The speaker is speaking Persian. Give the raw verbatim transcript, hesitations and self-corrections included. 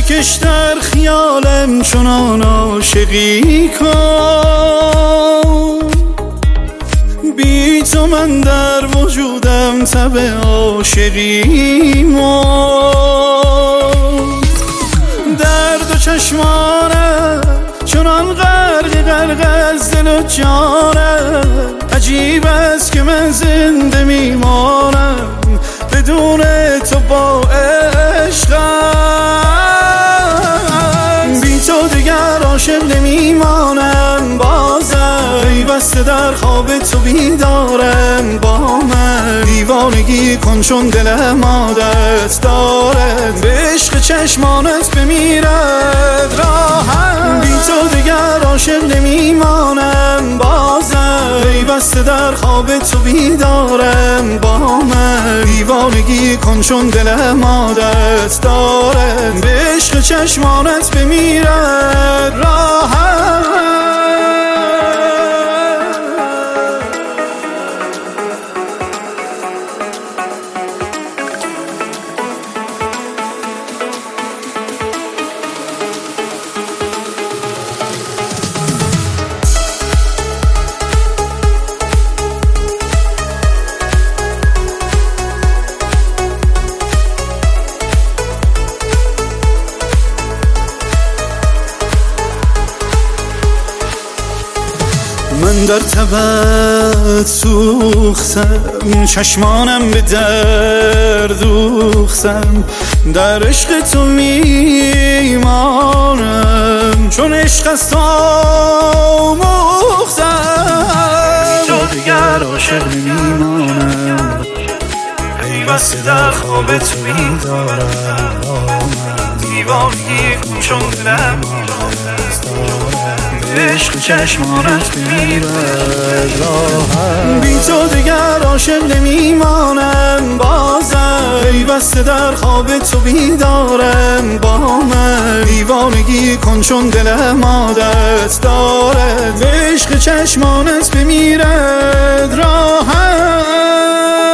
بکش در خیالم چنان عاشقی کن، بی تو من در وجودم تب عاشقی مرد. درد و چشمانم چنان غرق غرق از دل و جانم، عجیب است که من زنده میمانم بدون تو با عشقم. بی تو دیگر عاشق نمیمانم بازم، پیوسته در خواب تو بیدارم با من. دیوانگی کن چون دلم عادت دارد به عشق چشمانت بمیرد راحت. بی تو دیگر عاشق نمیمانم بازم، پیوسته در خواب تو بیدارم با من. دیوانگی کن چون دلم عادت دارد به عشق چشمانت بمیرد راحت. من در تبت سوختم، چشمانم به در دوختم، در عشق تو میمانم چون عشق از تو آموختم. تو دیگر عاشق نمیمانم، پیوسته در خواب تو میدارم. دیوانگی کن چون دلم عادت دارم عشق چشمانت بمیرد راحت. بی تو دیگر عاشق نمیمانم بازم، پیوسته در خواب تو بیدارم با من. دیوانگی کن چون دلم عادت دارد به عشق چشمانت بمیرد راحت.